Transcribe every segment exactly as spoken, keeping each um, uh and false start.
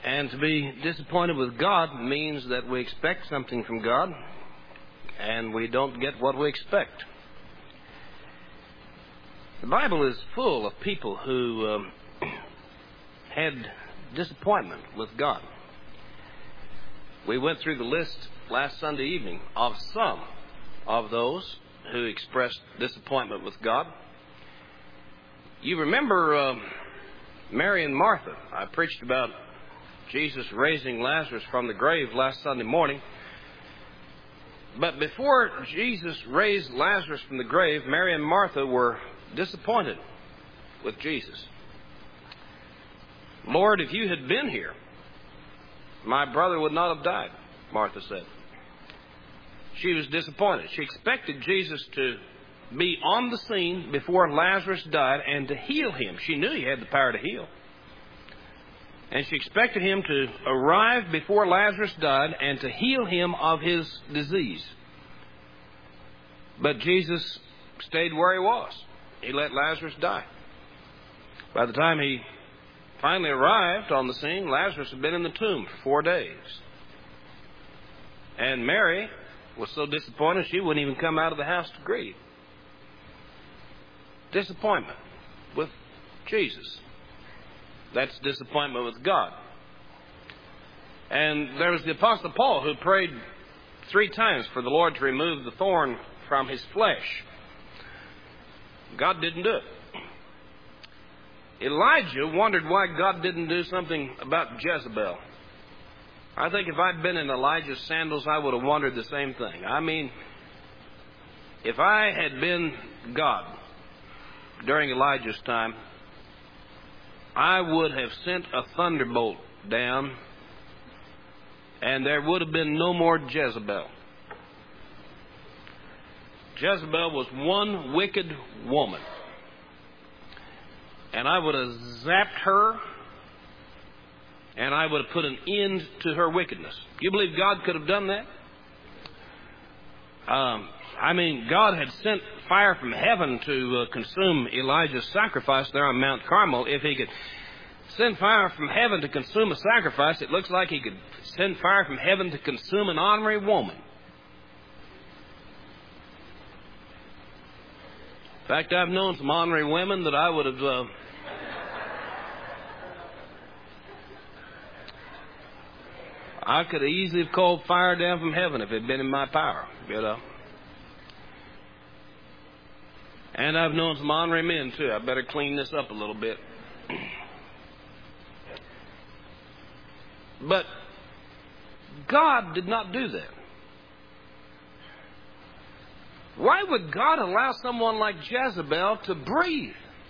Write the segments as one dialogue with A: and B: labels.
A: And to be disappointed with God means that we expect something from God and we don't get what we expect. The Bible is full of people who um, had disappointment with God. We went through the list last Sunday evening of some of those who expressed disappointment with God. You remember uh, Mary and Martha. I preached about Jesus raising Lazarus from the grave last Sunday morning. But before Jesus raised Lazarus from the grave, Mary and Martha were disappointed with Jesus. Lord, if you had been here, my brother would not have died, Martha said. She was disappointed. She expected Jesus to be on the scene before Lazarus died and to heal him. She knew he had the power to heal. And she expected him to arrive before Lazarus died and to heal him of his disease. But Jesus stayed where he was. He let Lazarus die. By the time he finally arrived on the scene, Lazarus had been in the tomb for four days. And Mary was so disappointed she wouldn't even come out of the house to greet. Disappointment with Jesus. That's disappointment with God. And there was the Apostle Paul who prayed three times for the Lord to remove the thorn from his flesh. God didn't do it. Elijah wondered why God didn't do something about Jezebel. I think if I'd been in Elijah's sandals, I would have wondered the same thing. I mean, if I had been God during Elijah's time, I would have sent a thunderbolt down, and there would have been no more Jezebel. Jezebel was one wicked woman, and I would have zapped her, and I would have put an end to her wickedness. You believe God could have done that? Um, I mean, God had sent fire from heaven to uh, consume Elijah's sacrifice there on Mount Carmel. If he could send fire from heaven to consume a sacrifice, it looks like he could send fire from heaven to consume an ornery woman. In fact, I've known some ornery women that I would have... Uh, I could have easily have called fire down from heaven if it had been in my power, you know. And I've known some ornery men, too. I better clean this up a little bit. But God did not do that. Why would God allow someone like Jezebel to breathe?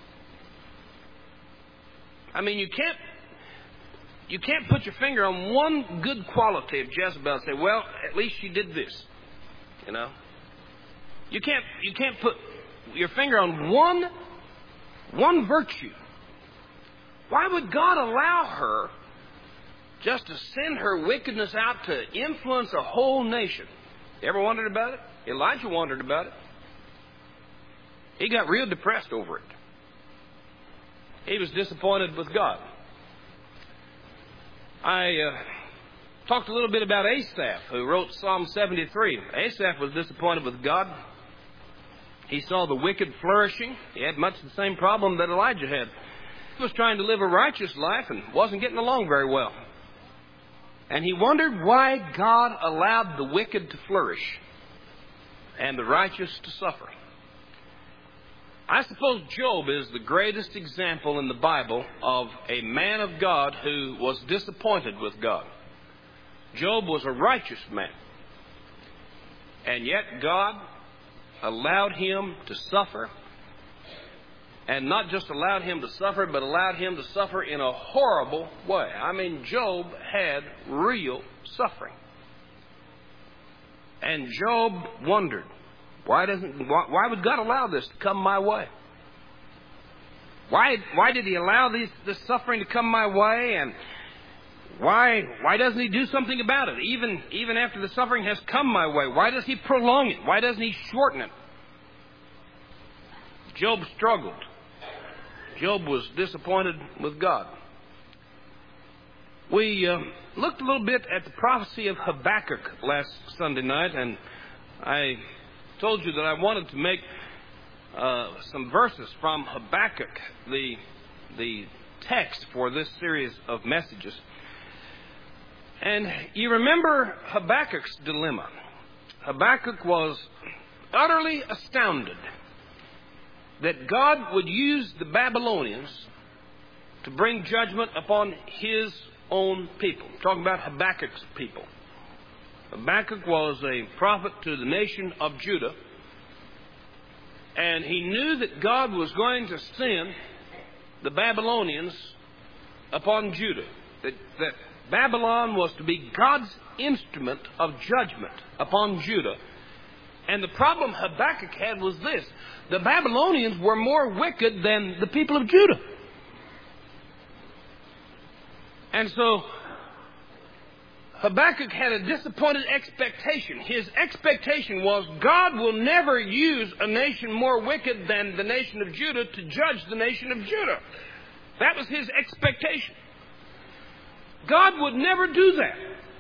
A: I mean, you can't you can't put your finger on one good quality of Jezebel and say, well, at least she did this. You know? You can't you can't put your finger on one one virtue. Why would God allow her just to send her wickedness out to influence a whole nation? You ever wondered about it? Elijah wondered about it. He got real depressed over it. He was disappointed with God. I uh, talked a little bit about Asaph, who wrote Psalm seventy-three. Asaph was disappointed with God. He saw the wicked flourishing. He had much the same problem that Elijah had. He was trying to live a righteous life and wasn't getting along very well. And he wondered why God allowed the wicked to flourish and the righteous to suffer. I suppose Job is the greatest example in the Bible of a man of God who was disappointed with God. Job was a righteous man. And yet God allowed him to suffer. And not just allowed him to suffer, but allowed him to suffer in a horrible way. I mean, Job had real suffering. And Job wondered, why doesn't why, why would God allow this to come my way? Why why did he allow these, this suffering to come my way? And why why doesn't he do something about it? Even even after the suffering has come my way, why does he prolong it? Why doesn't he shorten it? Job struggled. Job was disappointed with God. We uh, looked a little bit at the prophecy of Habakkuk last Sunday night, and I told you that I wanted to make uh, some verses from Habakkuk, the, the text for this series of messages. And you remember Habakkuk's dilemma. Habakkuk was utterly astounded that God would use the Babylonians to bring judgment upon His own people. I'm talking about Habakkuk's people. Habakkuk was a prophet to the nation of Judah, and he knew that God was going to send the Babylonians upon Judah. That, that Babylon was to be God's instrument of judgment upon Judah. And the problem Habakkuk had was this: the Babylonians were more wicked than the people of Judah. And so Habakkuk had a disappointed expectation. His expectation was God will never use a nation more wicked than the nation of Judah to judge the nation of Judah. That was his expectation. God would never do that.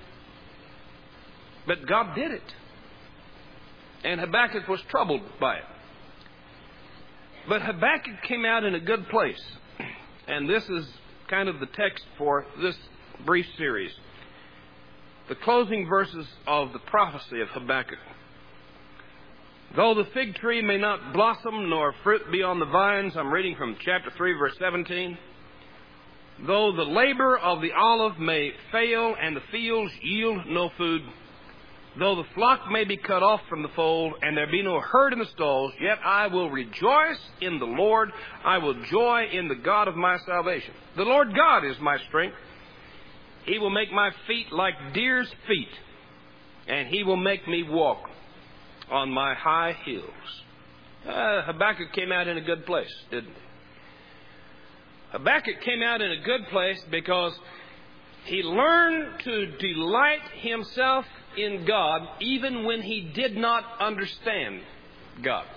A: But God did it. And Habakkuk was troubled by it. But Habakkuk came out in a good place. And this is kind of the text for this brief series. The closing verses of the prophecy of Habakkuk. Though the fig tree may not blossom, nor fruit be on the vines, I'm reading from chapter three, verse seventeen. Though the labor of the olive may fail, and the fields yield no food, though the flock may be cut off from the fold, and there be no herd in the stalls, yet I will rejoice in the Lord. I will joy in the God of my salvation. The Lord God is my strength. He will make my feet like deer's feet, and He will make me walk on my high hills. Uh, Habakkuk came out in a good place, didn't he? Habakkuk came out in a good place because he learned to delight himself in God even when he did not understand God.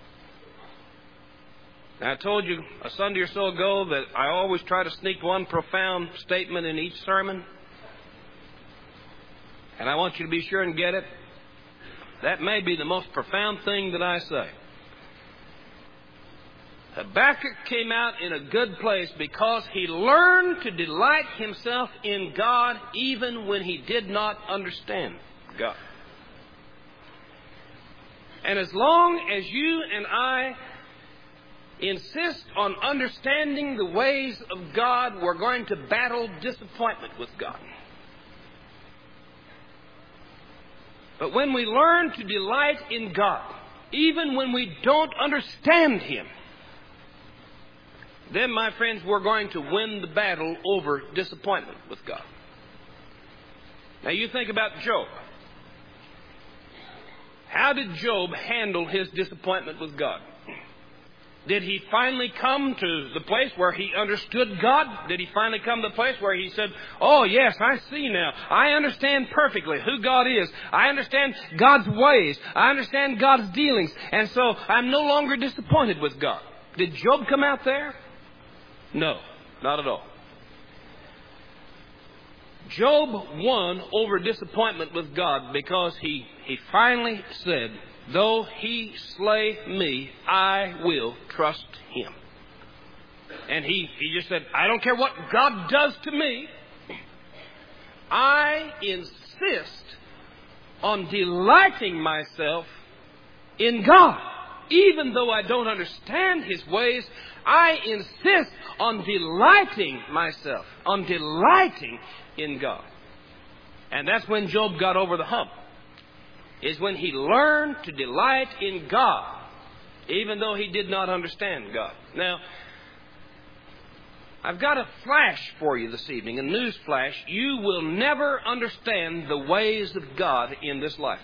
A: Now, I told you a Sunday or so ago that I always try to sneak one profound statement in each sermon. And I want you to be sure and get it. That may be the most profound thing that I say. Habakkuk came out in a good place because he learned to delight himself in God even when he did not understand God. And as long as you and I insist on understanding the ways of God, we're going to battle disappointment with God. But when we learn to delight in God, even when we don't understand Him, then, my friends, we're going to win the battle over disappointment with God. Now, you think about Job. How did Job handle his disappointment with God? Did he finally come to the place where he understood God? Did he finally come to the place where he said, oh, yes, I see now. I understand perfectly who God is. I understand God's ways. I understand God's dealings. And so I'm no longer disappointed with God. Did Job come out there? No, not at all. Job won over disappointment with God because he, he finally said, though He slay me, I will trust Him. And he, he just said, I don't care what God does to me. I insist on delighting myself in God. Even though I don't understand His ways, I insist on delighting myself, on delighting in God. And that's when Job got over the hump. Is when he learned to delight in God, even though he did not understand God. Now, I've got a flash for you this evening, a news flash. You will never understand the ways of God in this life.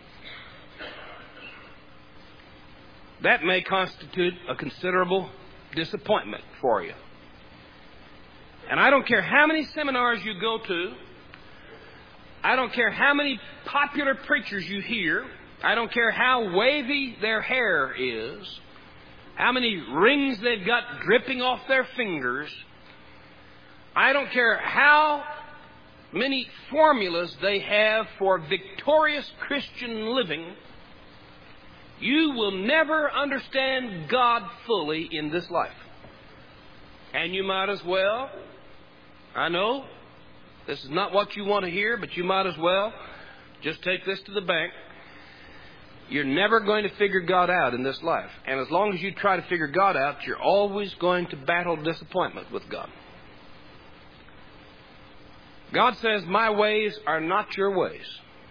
A: That may constitute a considerable disappointment for you. And I don't care how many seminars you go to. I don't care how many popular preachers you hear. I don't care how wavy their hair is. How many rings they've got dripping off their fingers. I don't care how many formulas they have for victorious Christian living, you will never understand God fully in this life. And you might as well, I know, this is not what you want to hear, but you might as well just take this to the bank. You're never going to figure God out in this life. And as long as you try to figure God out, you're always going to battle disappointment with God. God says, my ways are not your ways.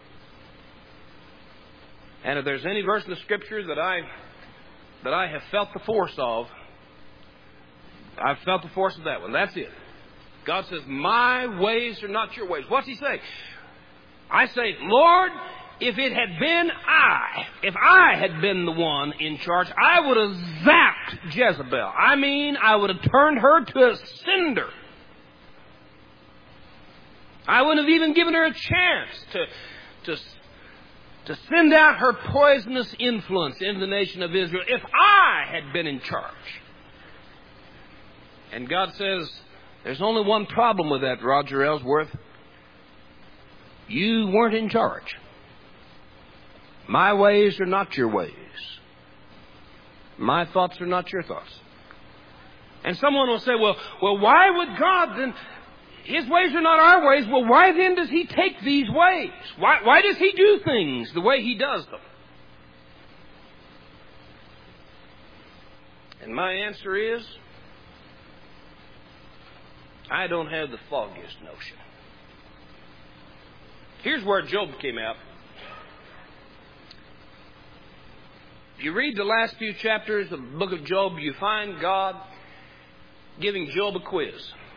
A: And if there's any verse in the Scripture that I that I have felt the force of, I've felt the force of that one. That's it. God says, my ways are not your ways. What's He say? I say, Lord, if it had been I, if I had been the one in charge, I would have zapped Jezebel. I mean, I would have turned her to a cinder. I wouldn't have even given her a chance to, to, to send out her poisonous influence into the nation of Israel if I had been in charge. And God says, there's only one problem with that, Roger Ellsworth. You weren't in charge. My ways are not your ways. My thoughts are not your thoughts. And someone will say, well, well, why would God then... His ways are not our ways. Well, why then does He take these ways? Why, why does He do things the way He does them? And my answer is, I don't have the foggiest notion. Here's where Job came out. If you read the last few chapters of the book of Job, you find God giving Job a quiz.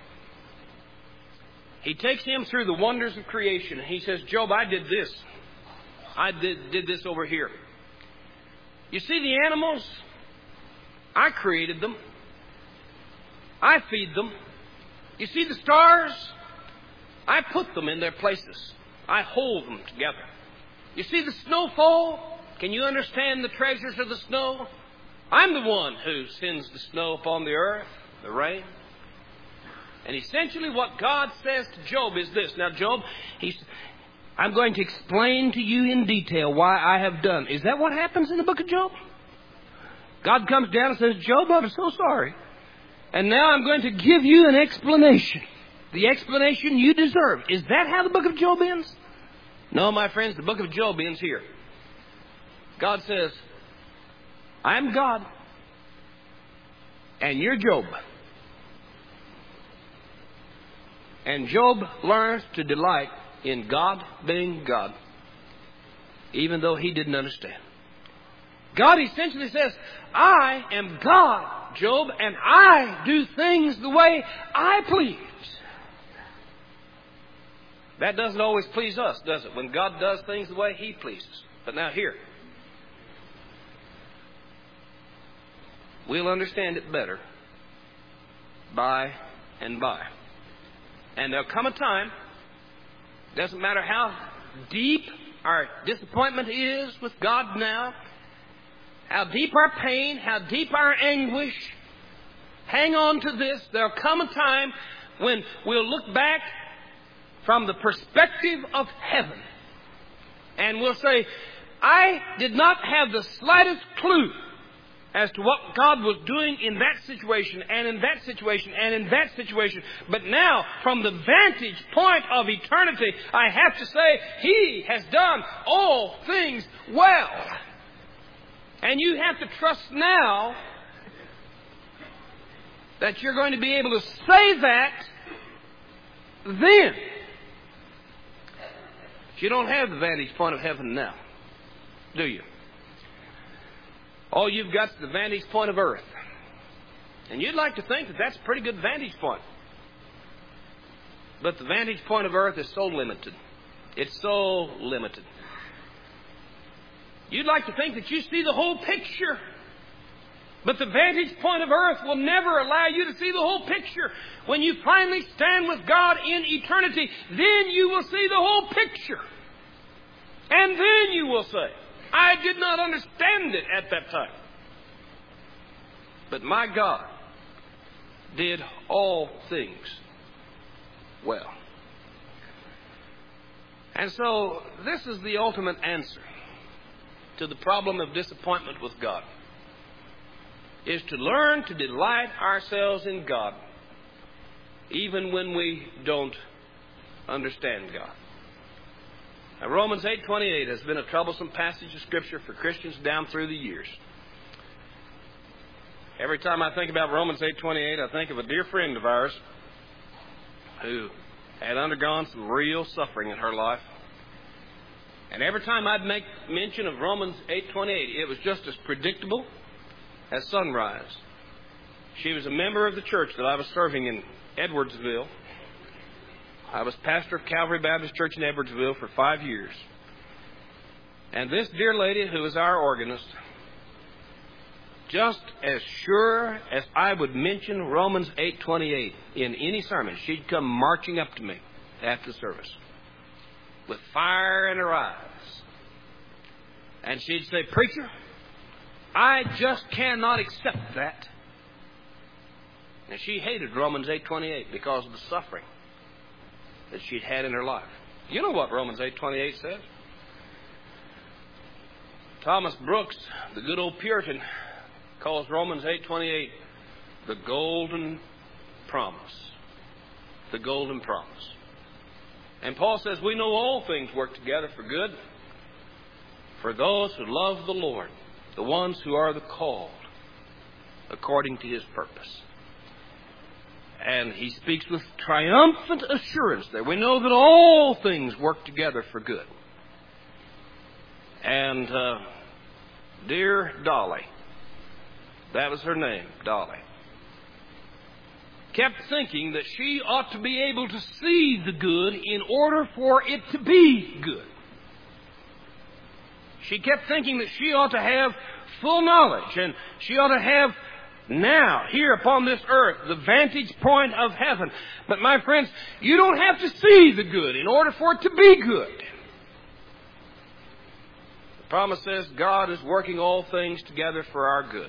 A: He takes him through the wonders of creation, and he says, Job, I did this. I did, did this over here. You see the animals? I created them. I feed them. You see the stars? I put them in their places. I hold them together. You see the snowfall? Can you understand the treasures of the snow? I'm the one who sends the snow upon the earth, the rain. And essentially what God says to Job is this. Now, Job, he's, I'm going to explain to you in detail why I have done. Is that what happens in the book of Job? God comes down and says, Job, I'm so sorry. And now I'm going to give you an explanation. The explanation you deserve. Is that how the book of Job ends? No, my friends, the book of Job ends here. God says, I'm God. And you're Job. And Job learns to delight in God being God, even though he didn't understand. God essentially says, I am God, Job, and I do things the way I please. That doesn't always please us, does it? When God does things the way He pleases. But now here, we'll understand it better by and by. And there'll come a time, doesn't matter how deep our disappointment is with God now, how deep our pain, how deep our anguish, hang on to this. There'll come a time when we'll look back from the perspective of heaven and we'll say, I did not have the slightest clue as to what God was doing in that situation and in that situation and in that situation. But now, from the vantage point of eternity, I have to say, He has done all things well. And you have to trust now that you're going to be able to say that then. You don't have the vantage point of heaven now, do you? All you've got is the vantage point of earth. And you'd like to think that that's a pretty good vantage point. But the vantage point of earth is so limited. It's so limited. You'd like to think that you see the whole picture. But the vantage point of earth will never allow you to see the whole picture. When you finally stand with God in eternity, then you will see the whole picture. And then you will say, I did not understand it at that time. But my God did all things well. And so this is the ultimate answer to the problem of disappointment with God, is to learn to delight ourselves in God even when we don't understand God. Now, Romans eight twenty-eight has been a troublesome passage of Scripture for Christians down through the years. Every time I think about Romans eight twenty-eight, I think of a dear friend of ours who had undergone some real suffering in her life. And every time I'd make mention of Romans eight twenty-eight, it was just as predictable as sunrise. She was a member of the church that I was serving in Edwardsville. I was pastor of Calvary Baptist Church in Edwardsville for five years. And this dear lady, who was our organist, just as sure as I would mention Romans eight twenty-eight in any sermon, she'd come marching up to me after the service with fire in her eyes. And she'd say, "Preacher, I just cannot accept that." And she hated Romans eight twenty-eight because of the suffering that she'd had in her life. You know what Romans eight twenty-eight says? Thomas Brooks, the good old Puritan, calls Romans eight twenty-eight the golden promise. The golden promise. And Paul says, we know all things work together for good for those who love the Lord, the ones who are the called according to His purpose. And he speaks with triumphant assurance there. We know that all things work together for good. And uh, dear Dolly, that was her name, Dolly, kept thinking that she ought to be able to see the good in order for it to be good. She kept thinking that she ought to have full knowledge, and she ought to have now, here upon this earth, the vantage point of heaven. But my friends, you don't have to see the good in order for it to be good. The promise says God is working all things together for our good,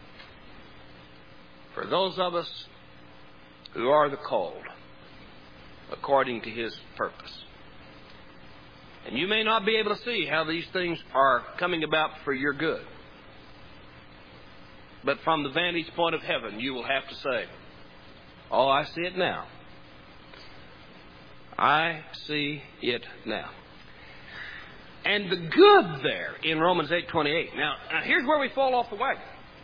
A: for those of us who are the called according to His purpose. And you may not be able to see how these things are coming about for your good. But from the vantage point of heaven, you will have to say, "Oh, I see it now. I see it now." And the good there in Romans eight twenty-eight. Now, now, here's where we fall off the wagon.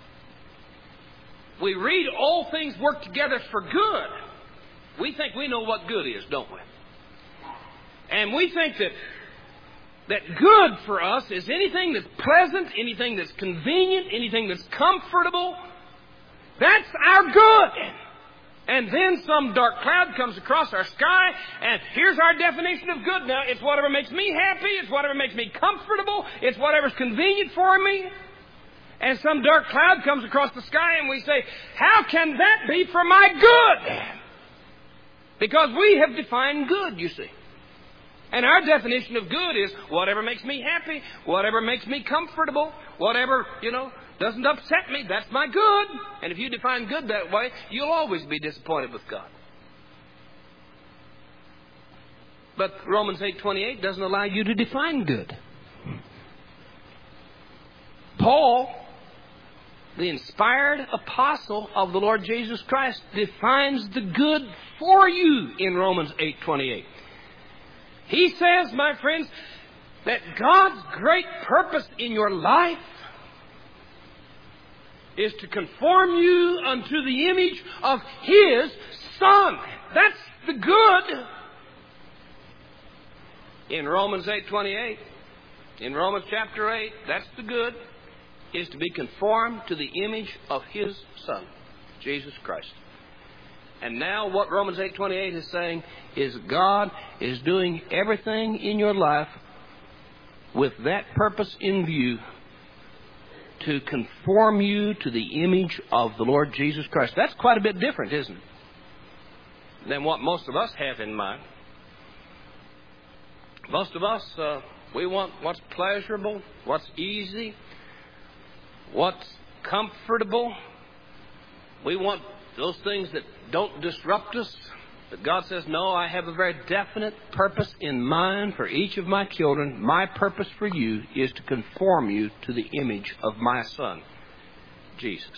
A: We read all things work together for good. We think we know what good is, don't we? And we think that that good for us is anything that's pleasant, anything that's convenient, anything that's comfortable. That's our good. And then some dark cloud comes across our sky, and here's our definition of good now. It's whatever makes me happy, it's whatever makes me comfortable, it's whatever's convenient for me. And some dark cloud comes across the sky, and we say, how can that be for my good? Because we have defined good, you see. And our definition of good is whatever makes me happy, whatever makes me comfortable, whatever, you know, doesn't upset me, that's my good. And if you define good that way, you'll always be disappointed with God. But Romans eight twenty-eight doesn't allow you to define good. Paul, the inspired apostle of the Lord Jesus Christ, defines the good for you in Romans eight twenty-eight. He says, my friends, that God's great purpose in your life is to conform you unto the image of His Son. That's the good. In Romans eight twenty-eight, in Romans chapter eight, that's the good, is to be conformed to the image of His Son, Jesus Christ. And now what Romans eight twenty-eight is saying is God is doing everything in your life with that purpose in view, to conform you to the image of the Lord Jesus Christ. That's quite a bit different, isn't it, than what most of us have in mind. Most of us, uh, we want what's pleasurable, what's easy, what's comfortable. We want those things that don't disrupt us. But God says, no, I have a very definite purpose in mind for each of my children. My purpose for you is to conform you to the image of my Son, Jesus.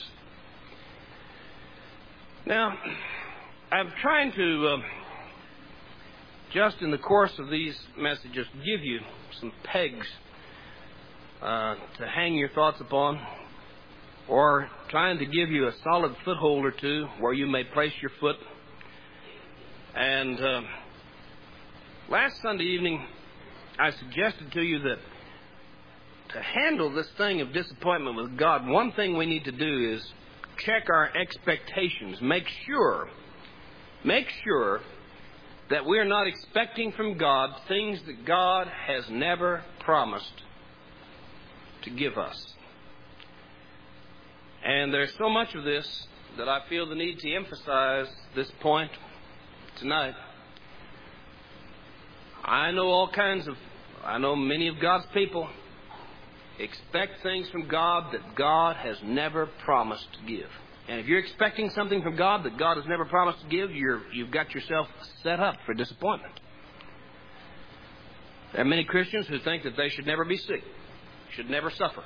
A: Now, I'm trying to, uh, just in the course of these messages, give you some pegs uh, to hang your thoughts upon, or trying to give you a solid foothold or two where you may place your foot. And uh, last Sunday evening, I suggested to you that to handle this thing of disappointment with God, one thing we need to do is check our expectations. Make sure, make sure that we're not expecting from God things that God has never promised to give us. And there's so much of this that I feel the need to emphasize this point tonight. I know all kinds of, I know many of God's people expect things from God that God has never promised to give. And if you're expecting something from God that God has never promised to give, you're, you've got yourself set up for disappointment. There are many Christians who think that they should never be sick, should never suffer.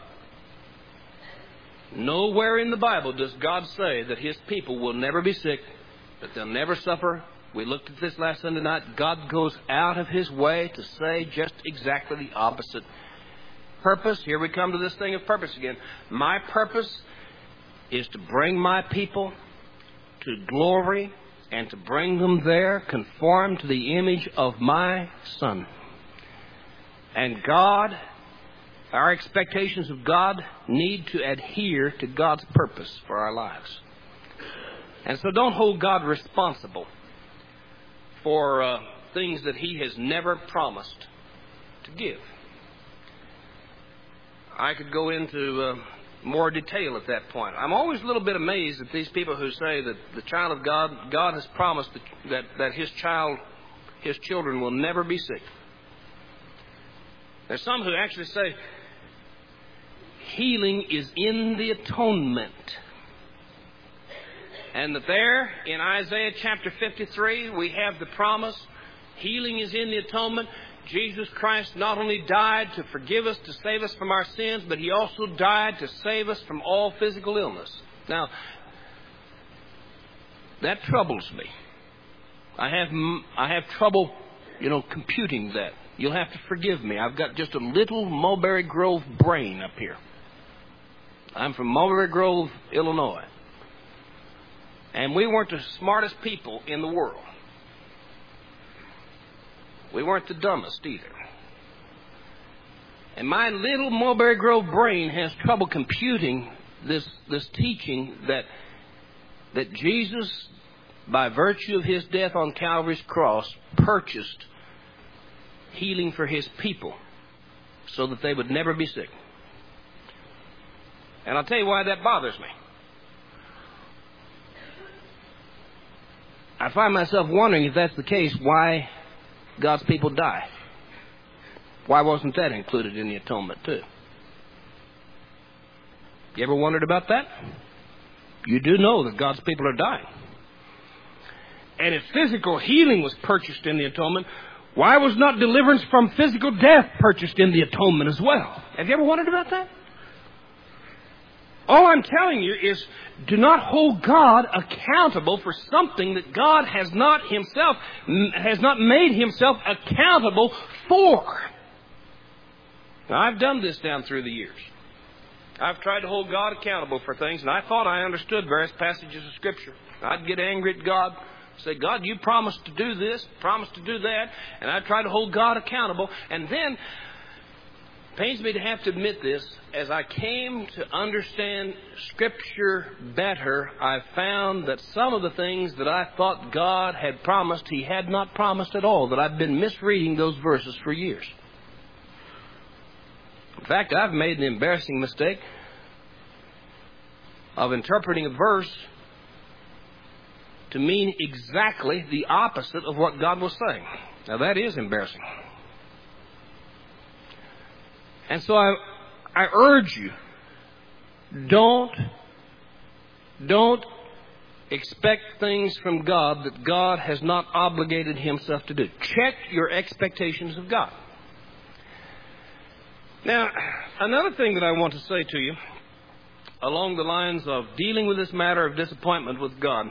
A: Nowhere in the Bible does God say that His people will never be sick, that they'll never suffer. We looked at this last Sunday night. God goes out of His way to say just exactly the opposite. Purpose, here we come to this thing of purpose again. My purpose is to bring my people to glory and to bring them there conformed to the image of my Son. And God, our expectations of God need to adhere to God's purpose for our lives. And so don't hold God responsible for uh, things that He has never promised to give. I could go into uh, more detail at that point. I'm always a little bit amazed at these people who say that the child of God, God has promised that, that, that His child, His children will never be sick. There's some who actually say healing is in the atonement. And that there, in Isaiah chapter fifty-three, we have the promise, healing is in the atonement. Jesus Christ not only died to forgive us, to save us from our sins, but He also died to save us from all physical illness. Now, that troubles me. I have I have trouble, you know, computing that. You'll have to forgive me. I've got just a little Mulberry Grove brain up here. I'm from Mulberry Grove, Illinois. And we weren't the smartest people in the world. We weren't the dumbest either. And my little Mulberry Grove brain has trouble computing this, this teaching that, that Jesus, by virtue of His death on Calvary's cross, purchased healing for His people so that they would never be sick. And I'll tell you why that bothers me. I find myself wondering, if that's the case, why God's people die. Why wasn't that included in the atonement too? You ever wondered about that? You do know that God's people are dying. And if physical healing was purchased in the atonement, why was not deliverance from physical death purchased in the atonement as well? Have you ever wondered about that? All I'm telling you is, do not hold God accountable for something that God has not Himself, has not made Himself accountable for. Now, I've done this down through the years. I've tried to hold God accountable for things, and I thought I understood various passages of Scripture. I'd get angry at God, say, God, you promised to do this, promised to do that, and I'd try to hold God accountable, and then, it pains me to have to admit this, as I came to understand Scripture better, I found that some of the things that I thought God had promised, He had not promised at all, that I've been misreading those verses for years. In fact, I've made an embarrassing mistake of interpreting a verse to mean exactly the opposite of what God was saying. Now, that is embarrassing. And so I, I urge you, don't, don't expect things from God that God has not obligated himself to do. Check your expectations of God. Now, another thing that I want to say to you along the lines of dealing with this matter of disappointment with God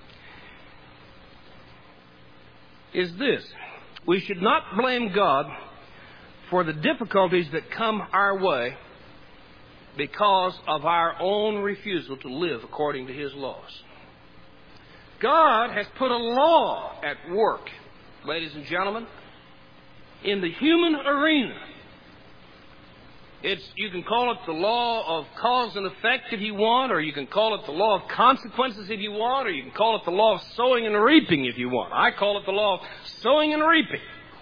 A: is this. We should not blame God for the difficulties that come our way because of our own refusal to live according to his laws. God has put a law at work, ladies and gentlemen, in the human arena. It's, you can call it the law of cause and effect if you want, or you can call it the law of consequences if you want, or you can call it the law of sowing and reaping if you want. I call it the law of sowing and reaping.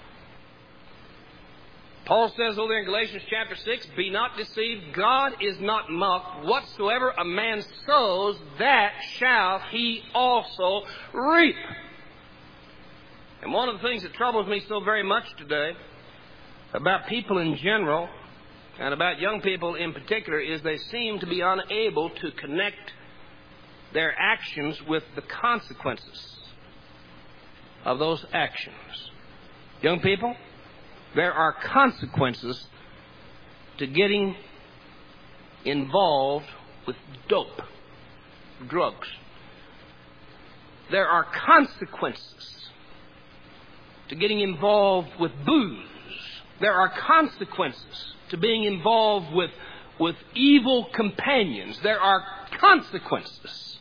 A: Paul says over there in Galatians chapter six, be not deceived, God is not mocked. Whatsoever a man sows, that shall he also reap. And one of the things that troubles me so very much today about people in general, and about young people in particular, is they seem to be unable to connect their actions with the consequences of those actions. Young people, there are consequences to getting involved with dope, drugs. There are consequences to getting involved with booze. There are consequences to being involved with, with evil companions. There are consequences.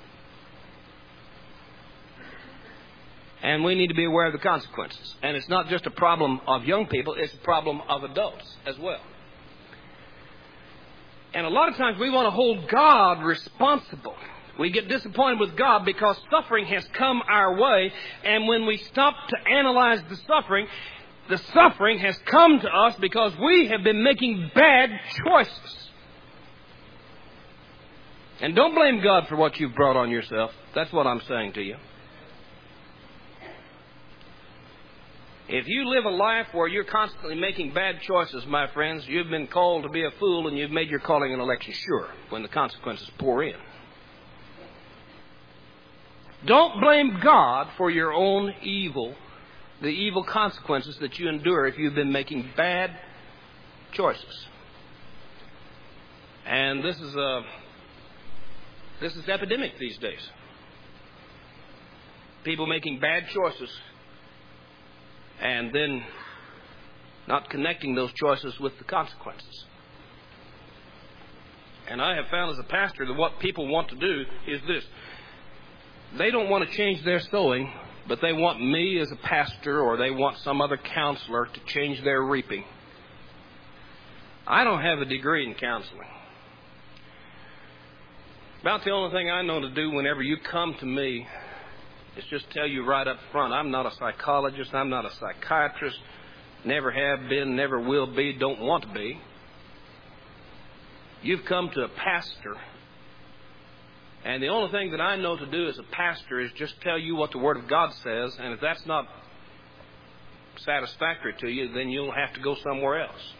A: And we need to be aware of the consequences. And it's not just a problem of young people, it's a problem of adults as well. And a lot of times we want to hold God responsible. We get disappointed with God because suffering has come our way, and when we stop to analyze the suffering, the suffering has come to us because we have been making bad choices. And don't blame God for what you've brought on yourself. That's what I'm saying to you. If you live a life where you're constantly making bad choices, my friends, you've been called to be a fool, and you've made your calling and election sure when the consequences pour in. Don't blame God for your own evil, the evil consequences that you endure if you've been making bad choices. And this is a this is epidemic these days. People making bad choices and then not connecting those choices with the consequences. And I have found as a pastor that what people want to do is this. They don't want to change their sowing, but they want me as a pastor, or they want some other counselor to change their reaping. I don't have a degree in counseling. About the only thing I know to do whenever you come to me is just tell you right up front, I'm not a psychologist, I'm not a psychiatrist, never have been, never will be, don't want to be. You've come to a pastor, and the only thing that I know to do as a pastor is just tell you what the Word of God says, and if that's not satisfactory to you, then you'll have to go somewhere else.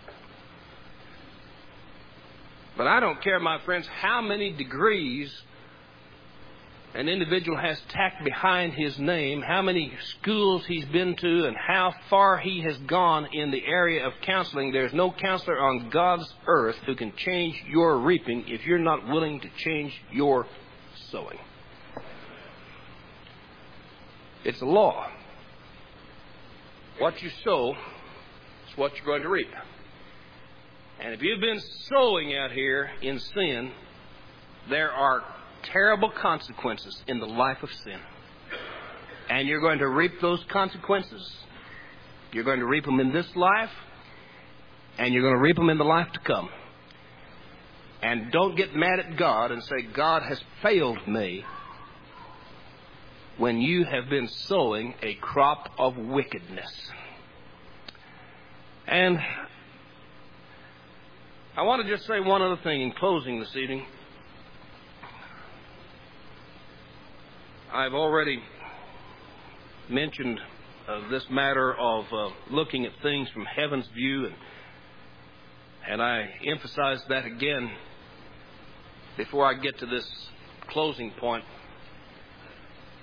A: But I don't care, my friends, how many degrees an individual has tacked behind his name, how many schools he's been to, and how far he has gone in the area of counseling. There's no counselor on God's earth who can change your reaping if you're not willing to change your sowing. It's a law. What you sow is what you're going to reap. And if you've been sowing out here in sin, there are terrible consequences in the life of sin. And you're going to reap those consequences. You're going to reap them in this life, and you're going to reap them in the life to come. And don't get mad at God and say, God has failed me, when you have been sowing a crop of wickedness. And I want to just say one other thing in closing this evening. I've already mentioned uh, this matter of uh, looking at things from heaven's view, and, and I emphasize that again before I get to this closing point.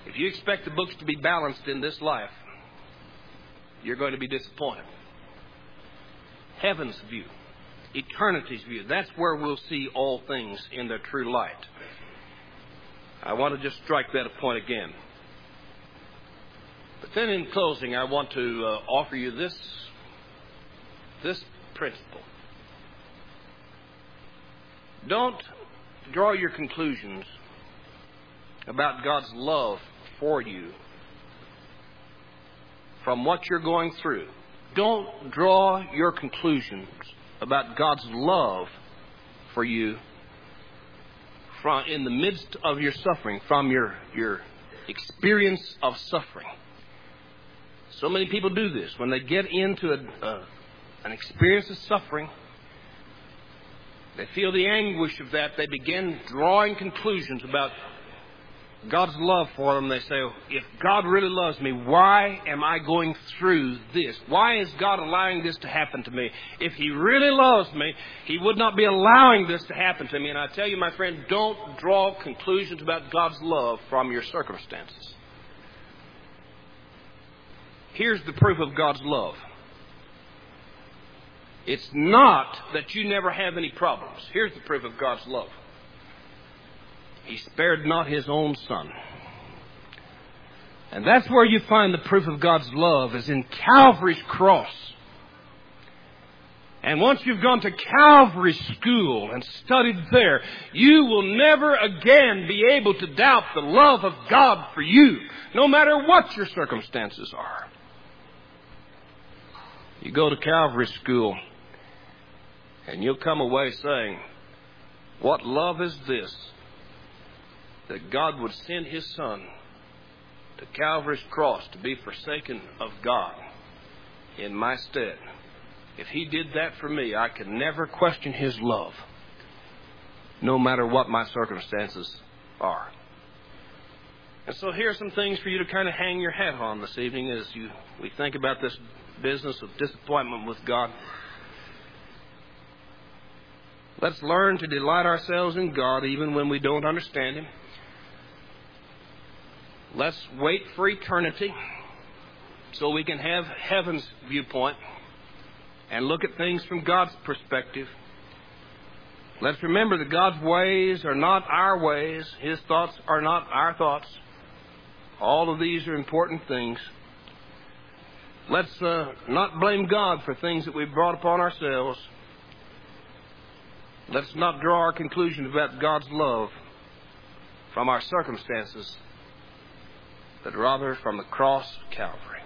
A: If you expect the books to be balanced in this life, you're going to be disappointed. Heaven's view, eternity's view, that's where we'll see all things in their true light. I want to just strike that a point again. But then in closing, I want to uh, offer you this, this principle. Don't draw your conclusions about God's love for you from what you're going through. Don't draw your conclusions about God's love for you from in the midst of your suffering, from your, your experience of suffering. So many people do this. When they get into a, uh, an experience of suffering, they feel the anguish of that. They begin drawing conclusions about God's love for them. They say, if God really loves me, why am I going through this? Why is God allowing this to happen to me? If He really loves me, He would not be allowing this to happen to me. And I tell you, my friend, don't draw conclusions about God's love from your circumstances. Here's the proof of God's love. It's not that you never have any problems. Here's the proof of God's love. He spared not His own Son. And that's where you find the proof of God's love, is in Calvary's cross. And once you've gone to Calvary school and studied there, you will never again be able to doubt the love of God for you, no matter what your circumstances are. You go to Calvary school, and you'll come away saying, what love is this, that God would send His Son to Calvary's cross to be forsaken of God in my stead. If He did that for me, I can never question His love, no matter what my circumstances are. And so here are some things for you to kind of hang your hat on this evening as you we think about this business of disappointment with God. Let's learn to delight ourselves in God even when we don't understand Him. Let's wait for eternity so we can have heaven's viewpoint and look at things from God's perspective. Let's remember that God's ways are not our ways. His thoughts are not our thoughts. All of these are important things. Let's uh, not blame God for things that we've brought upon ourselves. Let's not draw our conclusions about God's love from our circumstances, but rather from the cross of Calvary.